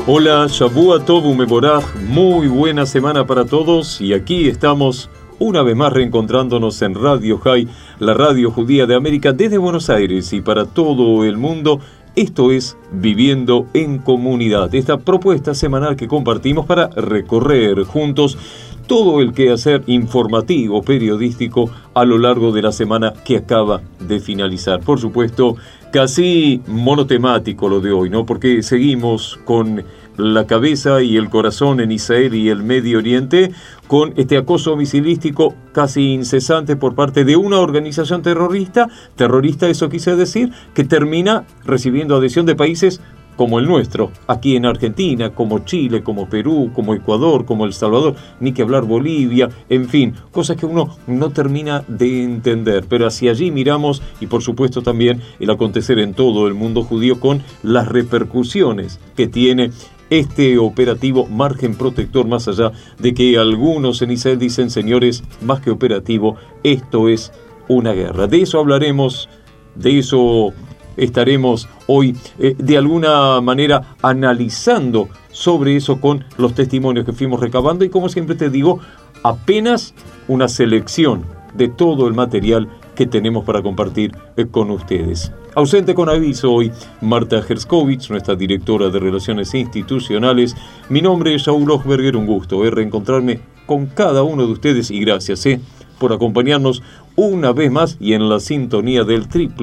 Hola, Shavua Tov Umeboraj, muy buena semana para todos y aquí estamos una vez más reencontrándonos en Radio High, la radio judía de América desde Buenos Aires y para todo el mundo. Esto es Viviendo en Comunidad, esta propuesta semanal que compartimos para recorrer juntos todo el quehacer informativo, periodístico a lo largo de la semana que acaba de finalizar. Por supuesto, casi monotemático lo de hoy, ¿no? Porque seguimos con la cabeza y el corazón en Israel y el Medio Oriente con este acoso misilístico casi incesante por parte de una organización terrorista, eso quise decir, que termina recibiendo adhesión de países como el nuestro, aquí en Argentina, como Chile, como Perú, como Ecuador, como El Salvador, ni que hablar Bolivia, en fin, cosas que uno no termina de entender, pero hacia allí miramos y por supuesto también el acontecer en todo el mundo judío con las repercusiones que tiene este operativo Margen Protector, más allá de que algunos en Israel dicen, señores, más que operativo, esto es una guerra. De eso hablaremos, de eso estaremos hoy de alguna manera analizando sobre eso con los testimonios que fuimos recabando y como siempre te digo, apenas una selección de todo el material que tenemos para compartir con ustedes. Ausente con aviso hoy, Marta Herskovich, nuestra directora de Relaciones Institucionales. Mi nombre es Shaul Ochberger, un gusto reencontrarme con cada uno de ustedes y gracias por acompañarnos una vez más y en la sintonía del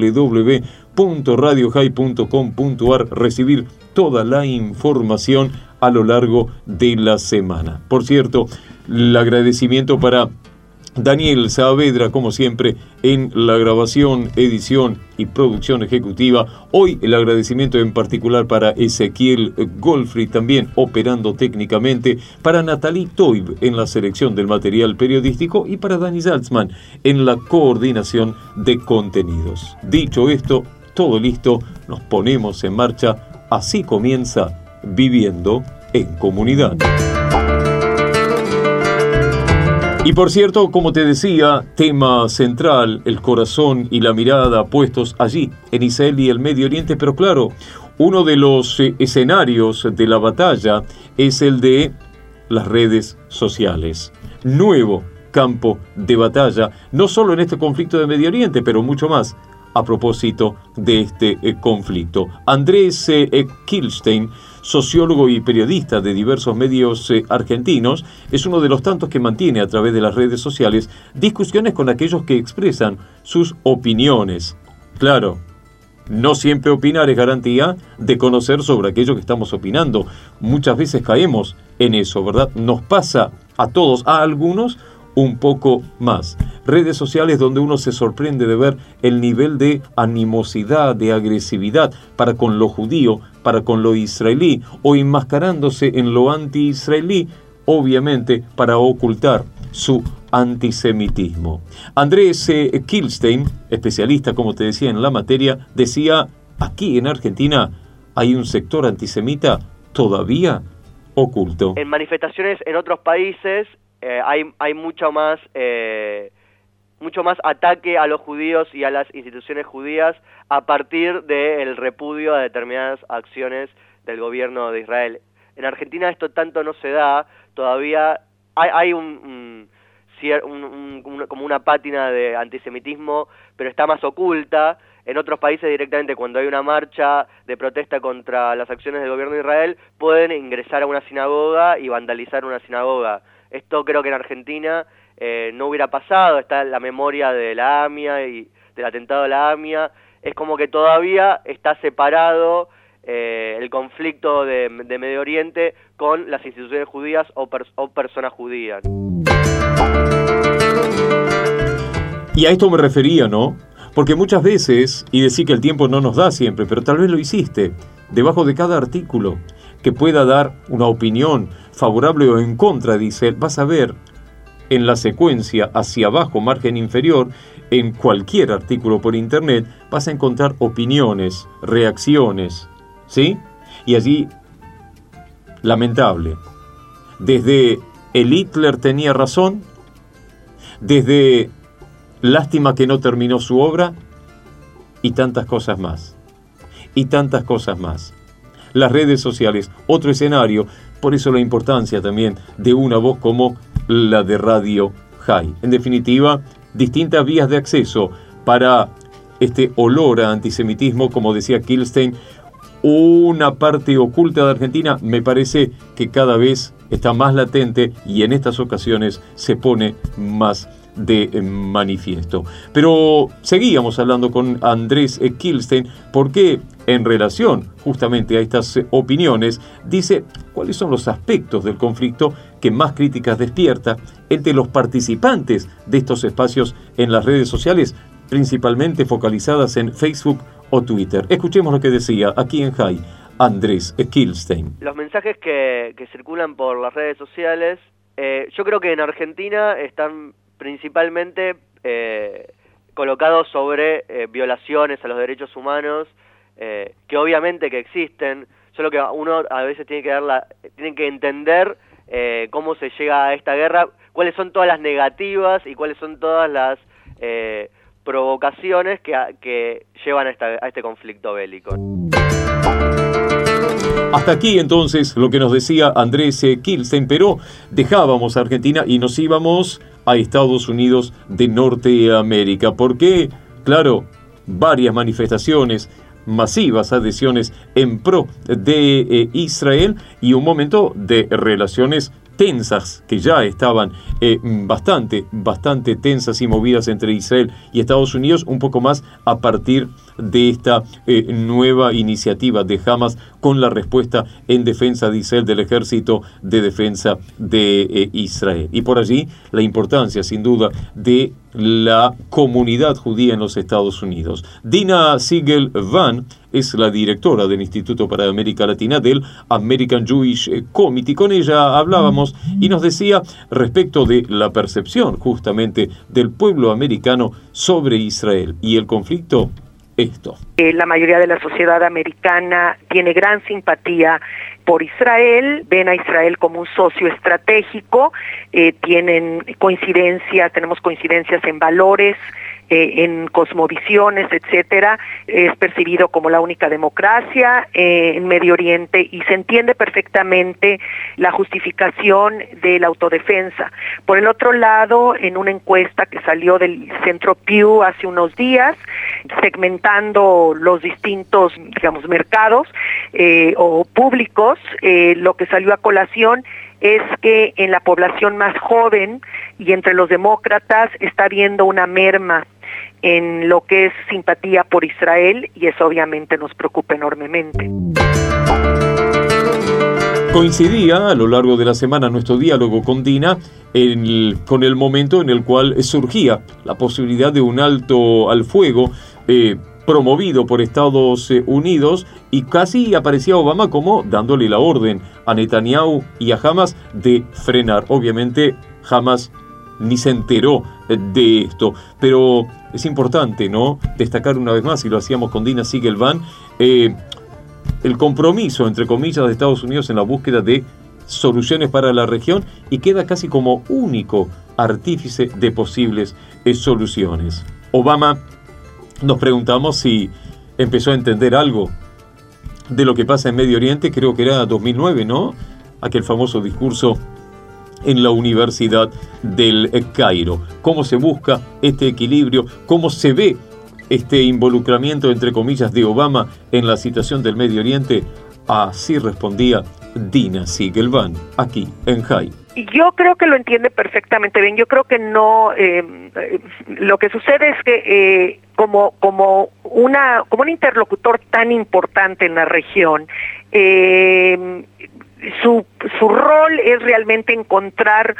www.radiohigh.com.ar recibir toda la información a lo largo de la semana. Por cierto, el agradecimiento para Daniel Saavedra, como siempre, en la grabación, edición y producción ejecutiva. Hoy el agradecimiento en particular para Ezequiel Goldfried, también operando técnicamente, para Natalie Toib en la selección del material periodístico y para Dani Salzman en la coordinación de contenidos. Dicho esto, todo listo, nos ponemos en marcha. Así comienza Viviendo en Comunidad. Y por cierto, como te decía, tema central, el corazón y la mirada puestos allí, en Israel y el Medio Oriente, pero claro, uno de los escenarios de la batalla es el de las redes sociales. Nuevo campo de batalla, no solo en este conflicto de Medio Oriente, pero mucho más a propósito de este conflicto. Andrés Kilstein, sociólogo y periodista de diversos medios argentinos, es uno de los tantos que mantiene a través de las redes sociales discusiones con aquellos que expresan sus opiniones. Claro, no siempre opinar es garantía de conocer sobre aquello que estamos opinando. Muchas veces caemos en eso, ¿verdad? Nos pasa a todos, a algunos un poco más. Redes sociales donde uno se sorprende de ver el nivel de animosidad, de agresividad para con lo judío, para con lo israelí, o enmascarándose en lo anti-israelí, obviamente para ocultar su antisemitismo. Andrés Kilstein, especialista, como te decía, en la materia, decía, aquí en Argentina hay un sector antisemita todavía oculto. En manifestaciones en otros países hay mucho más ataque a los judíos y a las instituciones judías a partir del repudio a determinadas acciones del gobierno de Israel. En Argentina esto tanto no se da, todavía hay como una pátina de antisemitismo, pero está más oculta. En otros países directamente cuando hay una marcha de protesta contra las acciones del gobierno de Israel, pueden ingresar a una sinagoga y vandalizar una sinagoga. Esto creo que en Argentina no hubiera pasado, está en la memoria de la AMIA y del atentado de la AMIA, es como que todavía está separado el conflicto de Medio Oriente con las instituciones judías o personas judías. Y a esto me refería, ¿no? Porque muchas veces, y decir que el tiempo no nos da siempre, pero tal vez lo hiciste, debajo de cada artículo que pueda dar una opinión favorable o en contra, dice, vas a ver en la secuencia hacia abajo, margen inferior, en cualquier artículo por internet, vas a encontrar opiniones, reacciones, ¿sí? Y allí, lamentable, desde el Hitler tenía razón, desde lástima que no terminó su obra, y tantas cosas más. Y tantas cosas más. las redes sociales, otro escenario. Por eso la importancia también de una voz como la de Radio High. En definitiva, distintas vías de acceso para este olor a antisemitismo, como decía Kilstein, una parte oculta de Argentina, me parece que cada vez está más latente y en estas ocasiones se pone más de manifiesto. Pero seguíamos hablando con Andrés Kilstein porque en relación justamente a estas opiniones dice cuáles son los aspectos del conflicto que más críticas despierta entre los participantes de estos espacios en las redes sociales, principalmente focalizadas en Facebook o Twitter. Escuchemos lo que decía aquí en High Andrés Kilstein. Los mensajes que circulan por las redes sociales, yo creo que en Argentina están principalmente colocados sobre violaciones a los derechos humanos, que obviamente que existen, solo que uno a veces tiene que entender cómo se llega a esta guerra, cuáles son todas las negativas y cuáles son todas las provocaciones que llevan a este conflicto bélico. Hasta aquí entonces lo que nos decía Andrés Kilstein, pero dejábamos a Argentina y nos íbamos a Estados Unidos de Norteamérica, porque, claro, varias manifestaciones, masivas adhesiones en pro de Israel y un momento de relaciones tensas que ya estaban bastante tensas y movidas entre Israel y Estados Unidos, un poco más a partir de esta nueva iniciativa de Hamas con la respuesta en defensa de Israel del Ejército de Defensa de Israel. Y por allí la importancia, sin duda, de la comunidad judía en los Estados Unidos. Dina Siegel-Van es la directora del Instituto para América Latina del American Jewish Committee. Con ella hablábamos y nos decía respecto de la percepción justamente del pueblo americano sobre Israel y el conflicto. Esto. La mayoría de la sociedad americana tiene gran simpatía por Israel, ven a Israel como un socio estratégico, tenemos coincidencias en valores, en cosmovisiones, etcétera. Es percibido como la única democracia en Medio Oriente y se entiende perfectamente la justificación de la autodefensa. Por el otro lado, en una encuesta que salió del Centro Pew hace unos días, segmentando los distintos, mercados o públicos, lo que salió a colación es que en la población más joven y entre los demócratas está habiendo una merma en lo que es simpatía por Israel, y eso obviamente nos preocupa enormemente. Coincidía a lo largo de la semana nuestro diálogo con Dina con el momento en el cual surgía la posibilidad de un alto al fuego promovido por Estados Unidos, y casi aparecía Obama como dándole la orden a Netanyahu y a Hamas de frenar. Obviamente Hamas ni se enteró de esto, pero es importante, ¿no?, destacar una vez más, y lo hacíamos con Dina Siegel-Van, el compromiso, entre comillas, de Estados Unidos en la búsqueda de soluciones para la región, y queda casi como único artífice de posibles soluciones. Obama, nos preguntamos si empezó a entender algo de lo que pasa en Medio Oriente. Creo que era 2009, ¿no?, aquel famoso discurso en la Universidad del Cairo. ¿Cómo se busca este equilibrio? ¿Cómo se ve este involucramiento, entre comillas, de Obama en la situación del Medio Oriente? Así respondía Dina Siegel-Van, aquí en High. Yo creo que lo entiende perfectamente bien. Yo creo que no, lo que sucede es que como un interlocutor tan importante en la región, su rol es realmente encontrar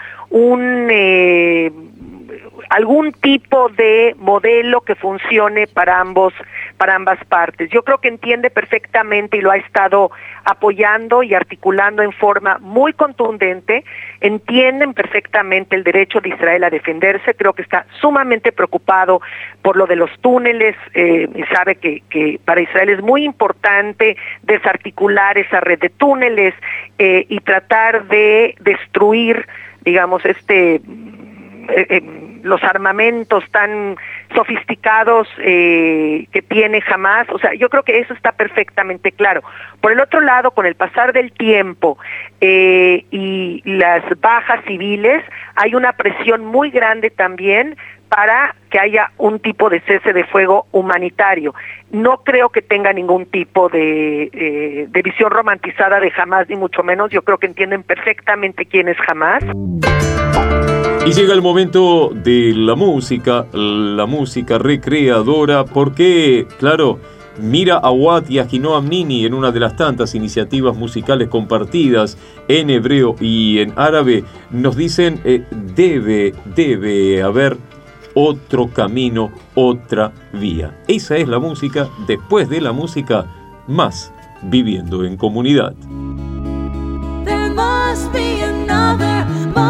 algún tipo de modelo que funcione para ambas partes. Yo creo que entiende perfectamente y lo ha estado apoyando y articulando en forma muy contundente. Entienden perfectamente el derecho de Israel a defenderse. Creo que está sumamente preocupado por lo de los túneles. Sabe que para Israel es muy importante desarticular esa red de túneles y tratar de destruir, los armamentos tan sofisticados que tiene Hamás. O sea, yo creo que eso está perfectamente claro. Por el otro lado, con el pasar del tiempo y las bajas civiles, hay una presión muy grande también para que haya un tipo de cese de fuego humanitario. No creo que tenga ningún tipo de visión romantizada de Hamás, ni mucho menos. Yo creo que entienden perfectamente quién es Hamás. Y llega el momento de la música recreadora, porque, claro, Mira Awad y Ahinoam Nini, en una de las tantas iniciativas musicales compartidas en hebreo y en árabe, nos dicen debe haber otro camino, otra vía. Esa es la música, después de la música, más viviendo en comunidad. There must be another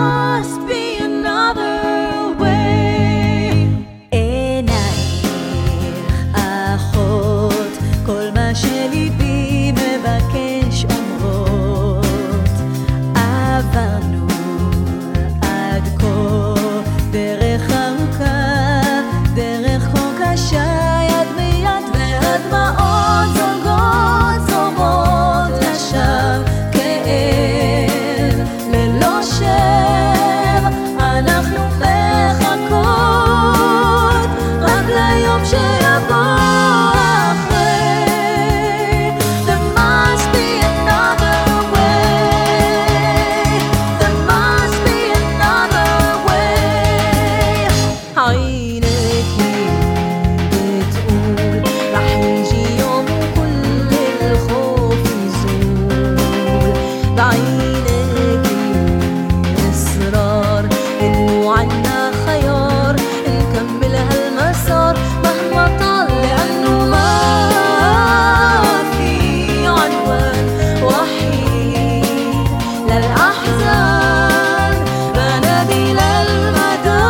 way. עיניי אחות, כל מה שליבי מבקש אומרות. עברנו עד כה דרך ארוכה, דרך כה קשה, יד ביד והדמעות זולגות זורמות לשווא. כאב ללא שם, אנחנו מחכות רק ליום שיבוא אחרי. There must be another way. There must be another way. عينك بتقول رح يجي يوم كل الخوف يزول. بعينك إصرار إنه عنا خيار نكمل هالمسار مهما طال، لأنه ما في عنوان وحيد للأحزان. بنادي للمدى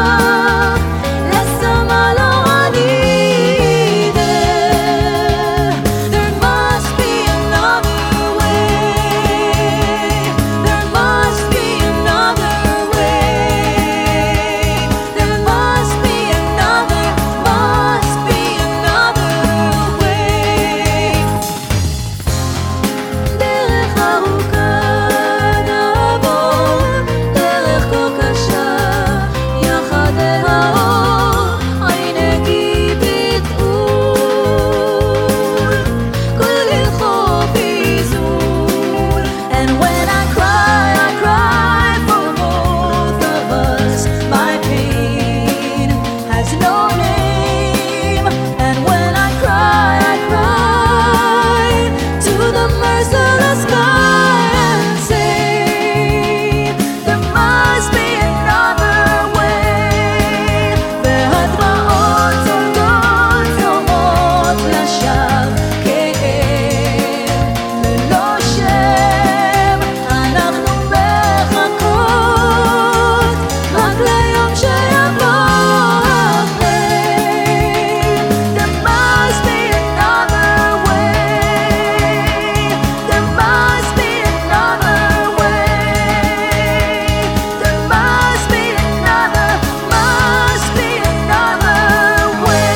للسما العنيدة. There must be another way. There must be another way. There must be another way. דרך ארוכה נעבור, דרך כה קשה, יחד אל האור. עינקי בתעול, כל החוף יזול. And when I cry for both of us. My pain has no name. And when I cry to the merciless sky and say, there must be another way. והדמעות זולגות זורמות לשווא. כאב ללא שם, אנחנו מחכות רק ליום שיבוא אחרי. There must be another way. There must be another way. There must be another way.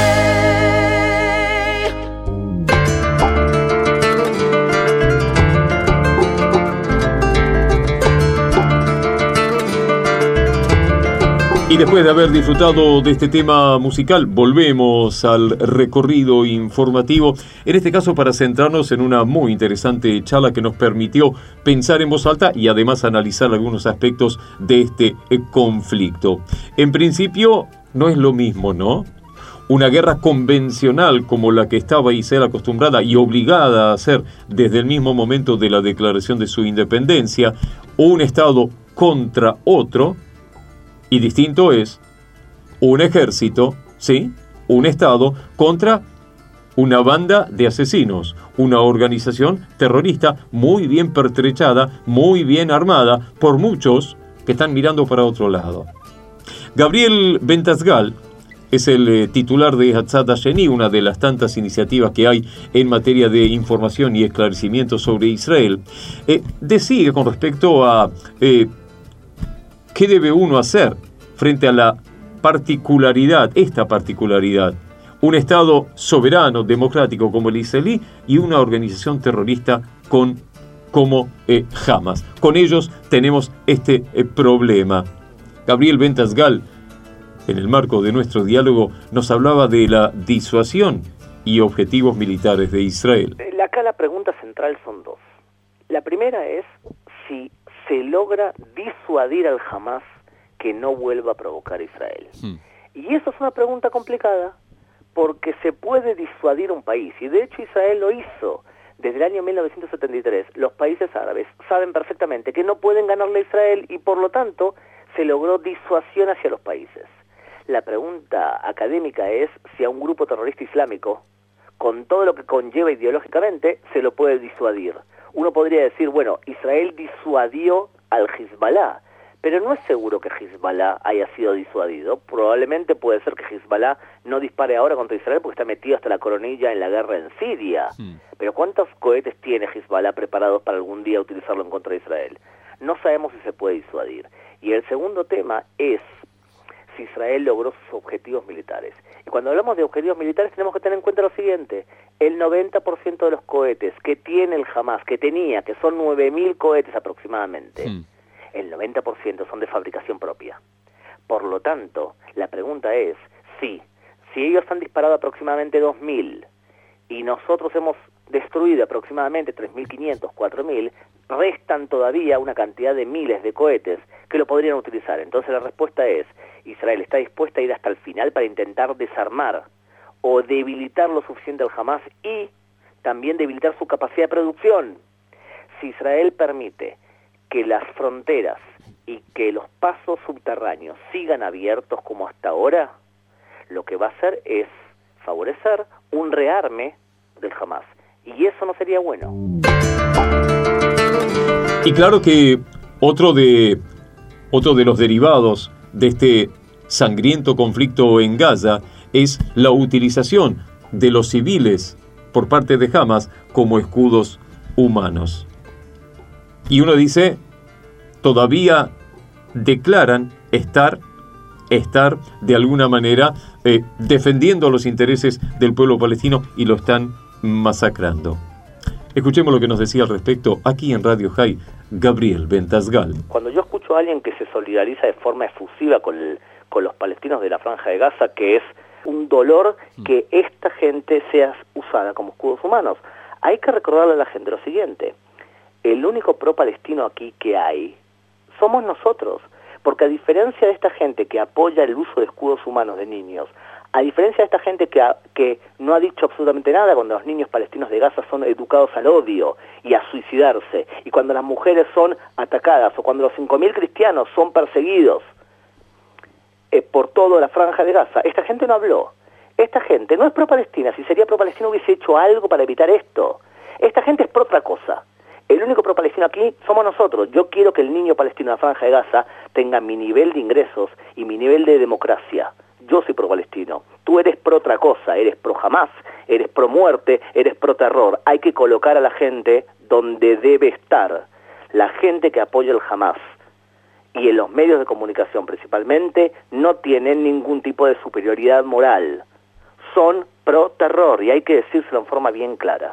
Y después de haber disfrutado de este tema musical, volvemos al recorrido informativo, en este caso para centrarnos en una muy interesante charla que nos permitió pensar en voz alta y además analizar algunos aspectos de este conflicto. En principio, no es lo mismo, ¿no? Una guerra convencional como la que estaba Israel acostumbrada y obligada a hacer desde el mismo momento de la declaración de su independencia, un Estado contra otro. Y distinto es un ejército, ¿sí? Un Estado contra una banda de asesinos, una organización terrorista muy bien pertrechada, muy bien armada por muchos que están mirando para otro lado. Gabriel Bentasgal es el titular de Hatzat Hasheni, una de las tantas iniciativas que hay en materia de información y esclarecimiento sobre Israel. Decide con respecto a ¿qué debe uno hacer frente a la particularidad, un Estado soberano, democrático como el israelí y una organización terrorista como Hamas. Con ellos tenemos este problema. Gabriel Ventas-Gal, en el marco de nuestro diálogo, nos hablaba de la disuasión y objetivos militares de Israel. Acá la pregunta central son dos. La primera es si se logra disuadir al Hamas que no vuelva a provocar a Israel. Y eso es una pregunta complicada, porque se puede disuadir un país, y de hecho Israel lo hizo. Desde el año 1973, los países árabes saben perfectamente que no pueden ganarle a Israel y por lo tanto se logró disuasión hacia los países. La pregunta académica es si a un grupo terrorista islámico, con todo lo que conlleva ideológicamente, se lo puede disuadir. Uno podría decir, bueno, Israel disuadió al Hezbollah, pero no es seguro que Hezbollah haya sido disuadido. Probablemente puede ser que Hezbollah no dispare ahora contra Israel porque está metido hasta la coronilla en la guerra en Siria. Pero ¿cuántos cohetes tiene Hezbollah preparados para algún día utilizarlo en contra de Israel? No sabemos si se puede disuadir. Y el segundo tema es si Israel logró sus objetivos militares. Y cuando hablamos de objetivos militares tenemos que tener en cuenta lo siguiente: el 90% de los cohetes que tiene el Hamas, que son 9.000 cohetes aproximadamente, el 90% son de fabricación propia. Por lo tanto, la pregunta es, si ellos han disparado aproximadamente 2.000 y nosotros hemos destruido aproximadamente 3.500, 4.000, restan todavía una cantidad de miles de cohetes que lo podrían utilizar. Entonces la respuesta es, Israel está dispuesta a ir hasta el final para intentar desarmar o debilitar lo suficiente al Hamas y también debilitar su capacidad de producción. Si Israel permite que las fronteras y que los pasos subterráneos sigan abiertos como hasta ahora, lo que va a hacer es favorecer un rearme del Hamas. Y eso no sería bueno. Y claro que otro de los derivados de este sangriento conflicto en Gaza es la utilización de los civiles por parte de Hamas como escudos humanos. Y uno dice, todavía declaran estar de alguna manera defendiendo los intereses del pueblo palestino y lo están masacrando. Escuchemos lo que nos decía al respecto aquí en Radio High Gabriel Ventas-Gal. Cuando yo escucho a alguien que se solidariza de forma efusiva con los palestinos de la Franja de Gaza, que es un dolor que esta gente sea usada como escudos humanos, hay que recordarle a la gente lo siguiente: el único pro-palestino aquí que hay somos nosotros, porque a diferencia de esta gente que apoya el uso de escudos humanos de niños, a diferencia de esta gente que no ha dicho absolutamente nada cuando los niños palestinos de Gaza son educados al odio y a suicidarse, y cuando las mujeres son atacadas, o cuando los 5.000 cristianos son perseguidos por toda la Franja de Gaza, esta gente no habló. Esta gente no es pro-palestina. Si sería pro-palestina hubiese hecho algo para evitar esto. Esta gente es pro otra cosa. El único pro-palestino aquí somos nosotros. Yo quiero que el niño palestino de la Franja de Gaza tenga mi nivel de ingresos y mi nivel de democracia. Yo soy pro-palestino. Tú eres pro otra cosa, eres pro Hamas, eres pro muerte, eres pro terror. Hay que colocar a la gente donde debe estar. La gente que apoya el Hamas y en los medios de comunicación principalmente no tienen ningún tipo de superioridad moral. Son pro terror y hay que decírselo en forma bien clara.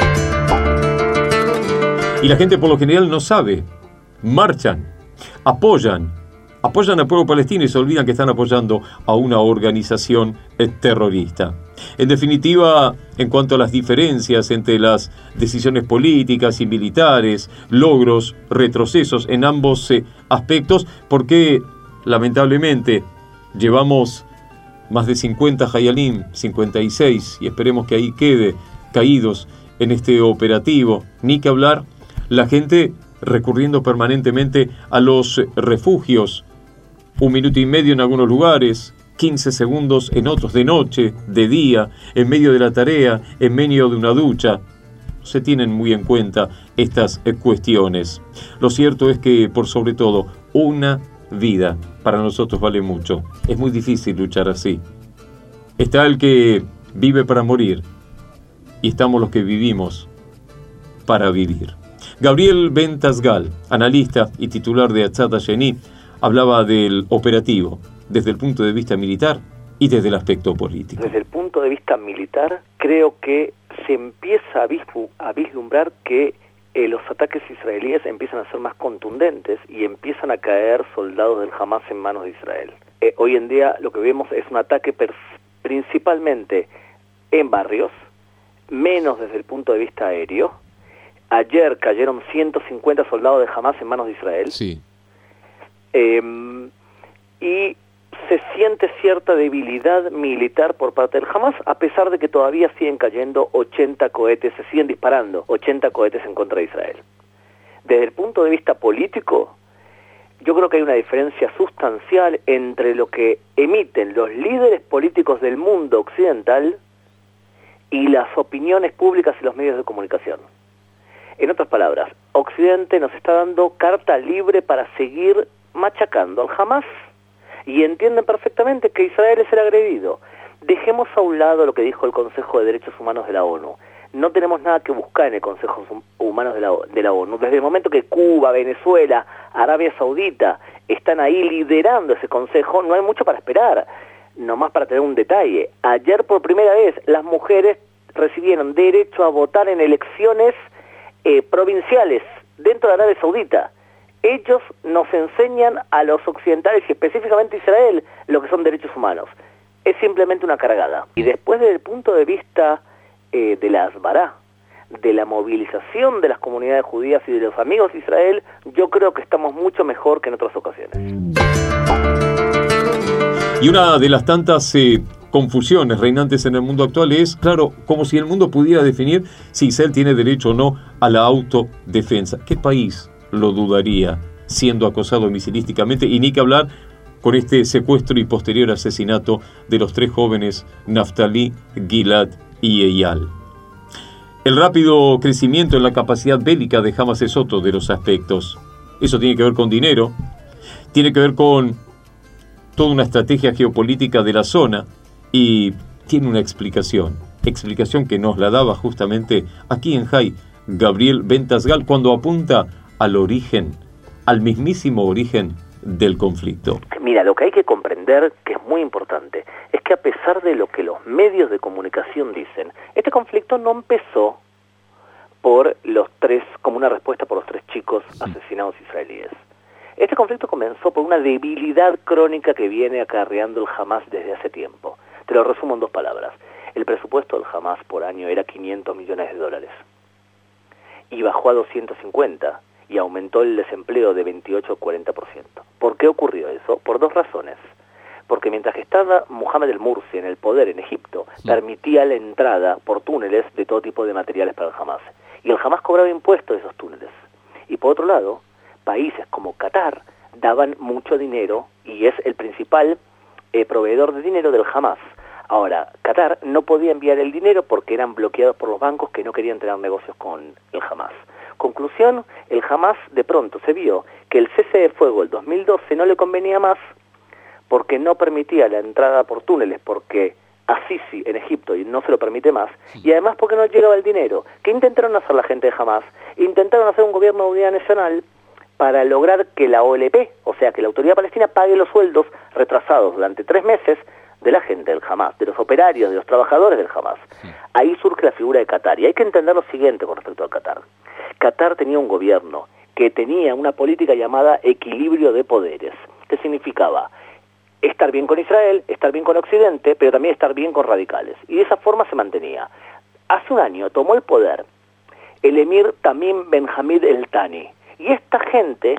Y la gente por lo general no sabe. Marchan, apoyan al pueblo palestino y se olvidan que están apoyando a una organización terrorista. En definitiva, en cuanto a las diferencias entre las decisiones políticas y militares, logros, retrocesos en ambos aspectos, porque lamentablemente llevamos más de 50 Hayalim, 56, y esperemos que ahí quede, caídos en este operativo. Ni que hablar, la gente recurriendo permanentemente a los refugios, 1 minuto y medio en algunos lugares, 15 segundos en otros, de noche, de día, en medio de la tarea, en medio de una ducha. No se tienen muy en cuenta estas cuestiones. Lo cierto es que, por sobre todo, una vida para nosotros vale mucho. Es muy difícil luchar así. Está el que vive para morir y estamos los que vivimos para vivir. Gabriel Ventas-Gal, analista y titular de Atzat Asheni, hablaba del operativo desde el punto de vista militar y desde el aspecto político? Desde el punto de vista militar, creo que se empieza a vislumbrar que los ataques israelíes empiezan a ser más contundentes y empiezan a caer soldados del Hamas en manos de Israel. Hoy en día lo que vemos es un ataque principalmente en barrios, menos desde el punto de vista aéreo. Ayer cayeron 150 soldados de Hamas en manos de Israel. Sí. Y se siente cierta debilidad militar por parte del Hamas, a pesar de que todavía siguen cayendo 80 cohetes, se siguen disparando 80 cohetes en contra de Israel. Desde el punto de vista político, yo creo que hay una diferencia sustancial entre lo que emiten los líderes políticos del mundo occidental y las opiniones públicas y los medios de comunicación. En otras palabras, Occidente nos está dando carta libre para seguir machacando al Hamas y entienden perfectamente que Israel es el agredido. Dejemos a un lado lo que dijo el Consejo de Derechos Humanos de la ONU. No tenemos nada que buscar en el Consejo Humanos de la ONU. Desde el momento que Cuba, Venezuela, Arabia Saudita están ahí liderando ese consejo, no hay mucho para esperar. Nomás para tener un detalle, ayer por primera vez las mujeres recibieron derecho a votar en elecciones provinciales dentro de Arabia Saudita. Ellos nos enseñan a los occidentales y específicamente a Israel lo que son derechos humanos. Es simplemente una cargada. Y después, desde el punto de vista de la Asbará, de la movilización de las comunidades judías y de los amigos de Israel, yo creo que estamos mucho mejor que en otras ocasiones. Y una de las tantas confusiones reinantes en el mundo actual es, claro, como si el mundo pudiera definir si Israel tiene derecho o no a la autodefensa. ¿Qué país lo dudaría siendo acosado misilísticamente? Y ni que hablar con este secuestro y posterior asesinato de los 3 jóvenes Naftali, Gilad y Eyal. El rápido crecimiento en la capacidad bélica de Hamas es otro de los aspectos. Eso tiene que ver con dinero, tiene que ver con toda una estrategia geopolítica de la zona y tiene una explicación que nos la daba justamente aquí en Jai Gabriel Ventasgal cuando apunta al origen, al mismísimo origen del conflicto. Mira, lo que hay que comprender, que es muy importante, es que a pesar de lo que los medios de comunicación dicen, este conflicto no empezó por los 3, como una respuesta por los 3 chicos asesinados israelíes. Este conflicto comenzó por una debilidad crónica que viene acarreando el Hamas desde hace tiempo. Te lo resumo en 2 palabras. El presupuesto del Hamas por año era $500 millones y bajó a 250 y aumentó el desempleo de 28 a 40%. ¿Por qué ocurrió eso? Por 2 razones. Porque mientras que estaba Mohamed el-Mursi en el poder en Egipto, permitía la entrada por túneles de todo tipo de materiales para el Hamas. Y el Hamas cobraba impuestos de esos túneles. Y por otro lado, países como Qatar daban mucho dinero y es el principal proveedor de dinero del Hamas. Ahora, Qatar no podía enviar el dinero porque eran bloqueados por los bancos que no querían tener negocios con el Hamas. Conclusión, el Hamas de pronto se vio que el cese de fuego del 2012 no le convenía más porque no permitía la entrada por túneles, porque a Sisi en Egipto y no se lo permite más, y además porque no llegaba el dinero. ¿Qué intentaron hacer la gente de Hamas? Intentaron hacer un gobierno de unidad nacional para lograr que la OLP, o sea, que la Autoridad Palestina pague los sueldos retrasados durante 3 meses de la gente del Hamas, de los operarios, de los trabajadores del Hamas. Ahí surge la figura de Qatar, y hay que entender lo siguiente con respecto a Qatar. Qatar tenía un gobierno que tenía una política llamada equilibrio de poderes, que significaba estar bien con Israel, estar bien con Occidente, pero también estar bien con radicales. Y de esa forma se mantenía. Hace un año tomó el poder el emir Tamim Ben Hamid El Thani. Y esta gente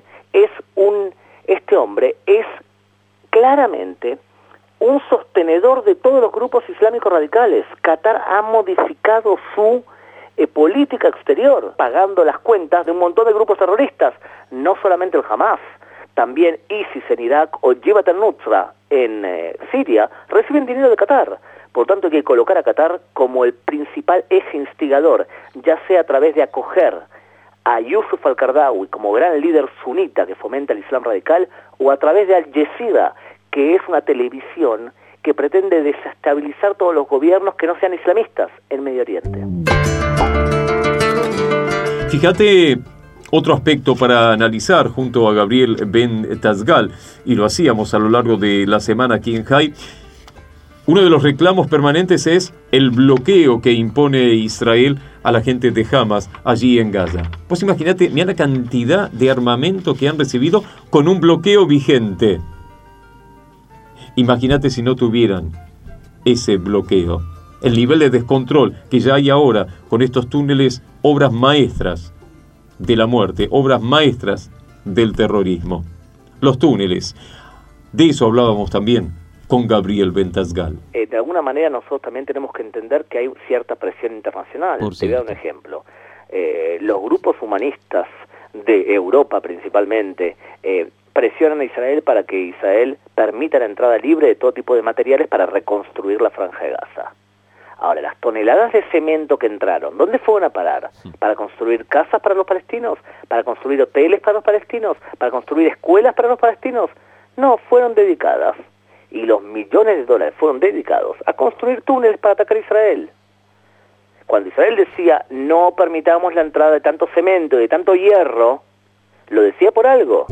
este hombre es claramente un sostenedor de todos los grupos islámicos radicales. Qatar ha modificado su política exterior, pagando las cuentas de un montón de grupos terroristas, no solamente el Hamas. También ISIS en Irak o Jabhat al-Nusra en Siria reciben dinero de Qatar. Por tanto, hay que colocar a Qatar como el principal eje instigador, ya sea a través de acoger a Yusuf al-Qaradawi como gran líder sunita que fomenta el Islam radical, o a través de Al Jazeera, que es una televisión que pretende desestabilizar todos los gobiernos que no sean islamistas en Medio Oriente. Fíjate Otro aspecto para analizar junto a Gabriel Ben Tazgal, y lo hacíamos a lo largo de la semana aquí en High, uno de los reclamos permanentes es el bloqueo que impone Israel a la gente de Hamas allí en Gaza. Pues imagínate, mira la cantidad de armamento que han recibido con un bloqueo vigente. Imagínate si no tuvieran ese bloqueo. El nivel de descontrol que ya hay ahora con estos túneles, obras maestras de la muerte, obras maestras del terrorismo. Los túneles. De eso hablábamos también con Gabriel Ben Tazgal. De alguna manera nosotros también tenemos que entender que hay cierta presión internacional. Te voy a dar un ejemplo. Los grupos humanistas de Europa principalmente presionan a Israel para que Israel permita la entrada libre de todo tipo de materiales para reconstruir la Franja de Gaza. Ahora, las toneladas de cemento que entraron, ¿dónde fueron a parar? ¿Para construir casas para los palestinos? ¿Para construir hoteles para los palestinos? ¿Para construir escuelas para los palestinos? No, fueron dedicadas. Y los millones de dólares fueron dedicados a construir túneles para atacar a Israel. Cuando Israel decía, no permitamos la entrada de tanto cemento y de tanto hierro, lo decía por algo.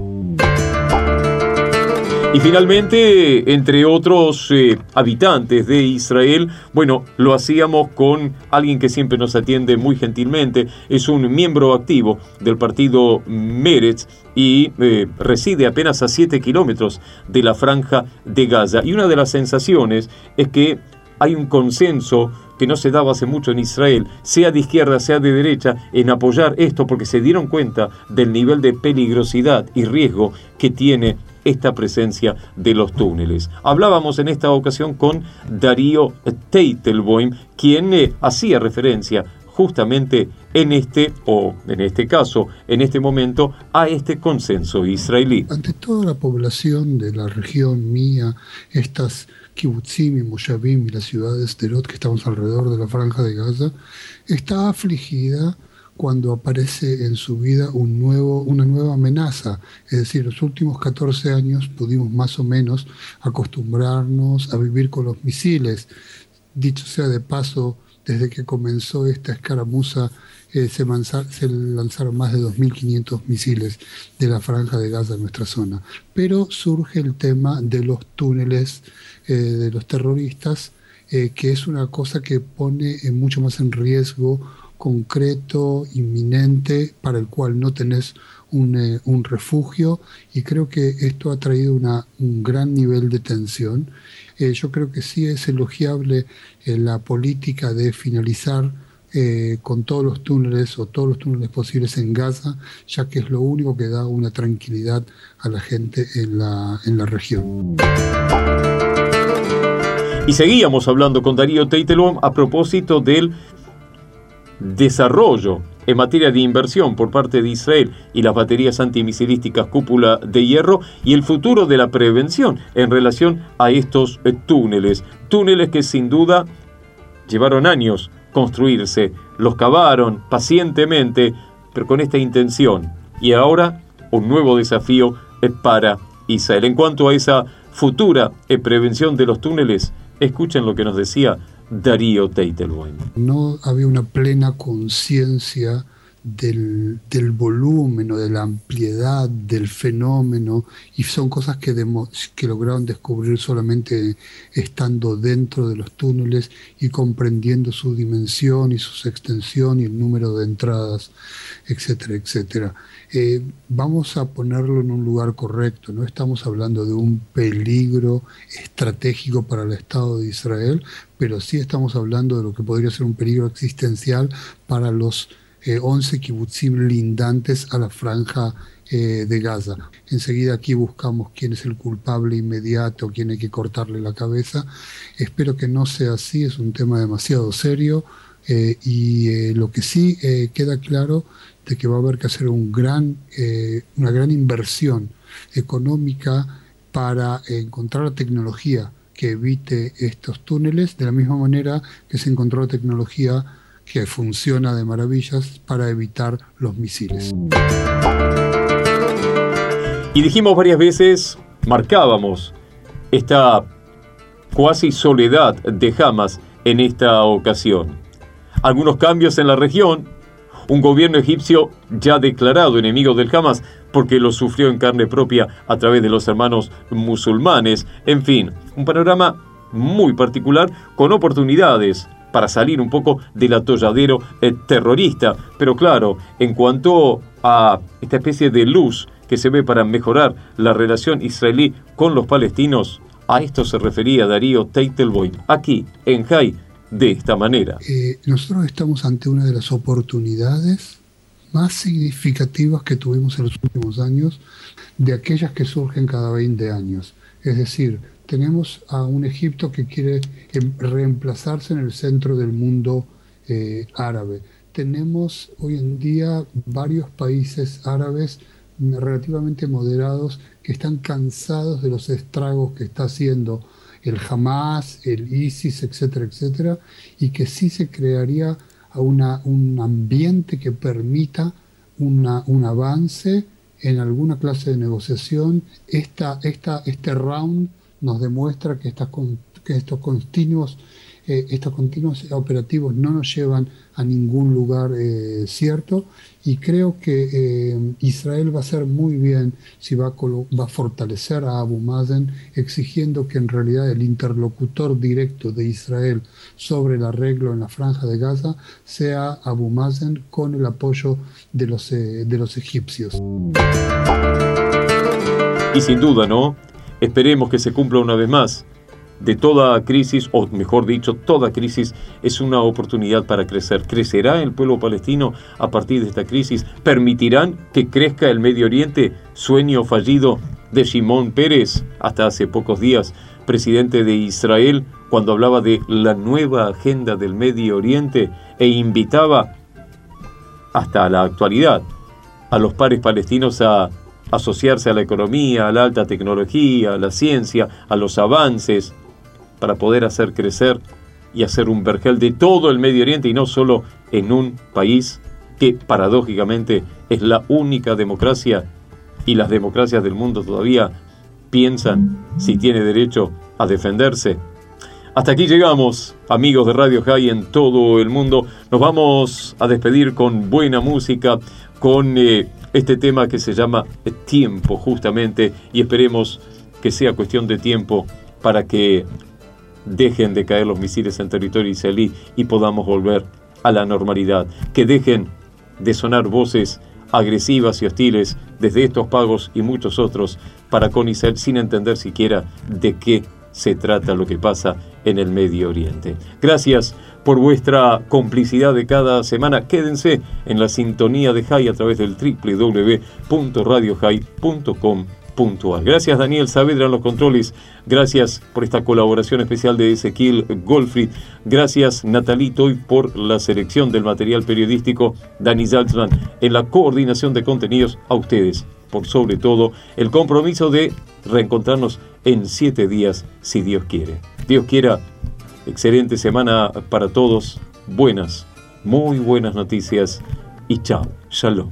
Y finalmente, entre otros habitantes de Israel, bueno, lo hacíamos con alguien que siempre nos atiende muy gentilmente, es un miembro activo del partido Meretz y reside apenas a 7 kilómetros de la Franja de Gaza. Y una de las sensaciones es que hay un consenso que no se daba hace mucho en Israel, sea de izquierda, sea de derecha, en apoyar esto porque se dieron cuenta del nivel de peligrosidad y riesgo que tiene esta presencia de los túneles. Hablábamos en esta ocasión con Darío Teitelbaum, quien hacía referencia justamente en este caso, en este momento, a este consenso israelí. Ante toda la población de la región mía, estas kibutzim y moshavim y las ciudades de Lot que estamos alrededor de la Franja de Gaza, está afligida cuando aparece en su vida una nueva amenaza. Es decir, los últimos 14 años pudimos más o menos acostumbrarnos a vivir con los misiles. Dicho sea de paso, desde que comenzó esta escaramuza se lanzaron más de 2.500 misiles de la Franja de Gaza en nuestra zona. Pero surge el tema de los túneles de los terroristas, que es una cosa que pone mucho más en riesgo concreto, inminente, para el cual no tenés un refugio, y creo que esto ha traído un gran nivel de tensión. Yo creo que sí es elogiable la política de finalizar con todos los túneles o todos los túneles posibles en Gaza, ya que es lo único que da una tranquilidad a la gente en la región. Y seguíamos hablando con Darío Teitelbaum a propósito del desarrollo en materia de inversión por parte de Israel y las baterías antimisilísticas cúpula de hierro y el futuro de la prevención en relación a estos túneles que sin duda llevaron años construirse, los cavaron pacientemente, pero con esta intención, y ahora un nuevo desafío para Israel. En cuanto a esa futura prevención de los túneles, escuchen lo que nos decía Darío Teitelbaum. No había una plena conciencia del volumen o de la ampliedad del fenómeno, y son cosas que lograron descubrir solamente estando dentro de los túneles y comprendiendo su dimensión y su extensión y el número de entradas, etcétera, etcétera. Vamos a ponerlo en un lugar correcto. No estamos hablando de un peligro estratégico para el Estado de Israel, pero sí estamos hablando de lo que podría ser un peligro existencial para los 11 kibutzim lindantes a la Franja de Gaza. Enseguida aquí buscamos quién es el culpable inmediato, quién hay que cortarle la cabeza. Espero que no sea así, es un tema demasiado serio, y lo que sí queda claro de que va a haber que hacer una gran inversión económica para encontrar la tecnología que evite estos túneles, de la misma manera que se encontró la tecnología que funciona de maravillas para evitar los misiles. Y dijimos varias veces, marcábamos esta cuasi soledad de Hamas en esta ocasión. Algunos cambios en la región, un gobierno egipcio ya declarado enemigo del Hamas porque lo sufrió en carne propia a través de los hermanos musulmanes. En fin, un panorama muy particular con oportunidades para salir un poco del atolladero terrorista. Pero claro, en cuanto a esta especie de luz que se ve para mejorar la relación israelí con los palestinos, a esto se refería Darío Teitelboim, aquí en High, de esta manera. Nosotros estamos ante una de las oportunidades más significativas que tuvimos en los últimos años, de aquellas que surgen cada 20 años. Es decir, tenemos a un Egipto que quiere reemplazarse en el centro del mundo árabe. Tenemos hoy en día varios países árabes relativamente moderados que están cansados de los estragos que está haciendo el Hamas, el ISIS, etcétera, etcétera, y que sí se crearía un ambiente que permita un avance en alguna clase de negociación. Este round nos demuestra que estos continuos operativos no nos llevan a ningún lugar cierto, y creo que Israel va a hacer muy bien si va a fortalecer a Abu Mazen, exigiendo que en realidad el interlocutor directo de Israel sobre el arreglo en la Franja de Gaza sea Abu Mazen, con el apoyo de los egipcios. Y sin duda, ¿no? Esperemos que se cumpla una vez más. De toda crisis, o mejor dicho, toda crisis es una oportunidad para crecer. ¿Crecerá el pueblo palestino a partir de esta crisis? ¿Permitirán que crezca el Medio Oriente? Sueño fallido de Shimon Peres, hasta hace pocos días, presidente de Israel, cuando hablaba de la nueva agenda del Medio Oriente e invitaba, hasta la actualidad, a los pares palestinos a asociarse a la economía, a la alta tecnología, a la ciencia, a los avances, para poder hacer crecer y hacer un vergel de todo el Medio Oriente, y no solo en un país que paradójicamente es la única democracia, y las democracias del mundo todavía piensan si tiene derecho a defenderse. Hasta aquí llegamos, amigos de Radio High en todo el mundo. Nos vamos a despedir con buena música, con este tema que se llama Tiempo, justamente, y esperemos que sea cuestión de tiempo para que dejen de caer los misiles en territorio israelí y podamos volver a la normalidad. Que dejen de sonar voces agresivas y hostiles desde estos pagos y muchos otros para con Israel, sin entender siquiera de qué se trata lo que pasa en el Medio Oriente. Gracias por vuestra complicidad de cada semana. Quédense en la sintonía de High a través del www.radiohigh.com.ar. Gracias Daniel Saavedra en los controles. Gracias por esta colaboración especial de Ezequiel Goldfried. Gracias Natalie Toy por la selección del material periodístico. Dani Zaltzman en la coordinación de contenidos. A ustedes, por sobre todo, el compromiso de reencontrarnos en 7 días, si Dios quiere. Dios quiera, excelente semana para todos. Buenas, muy buenas noticias. Y chao. Shalom.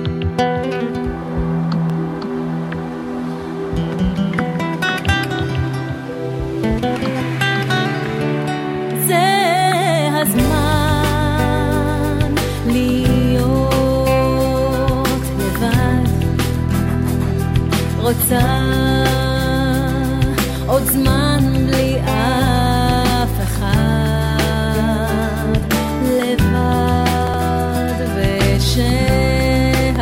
רוצה עוד זמן בלי אף אחד, לבד ושקט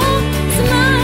זמן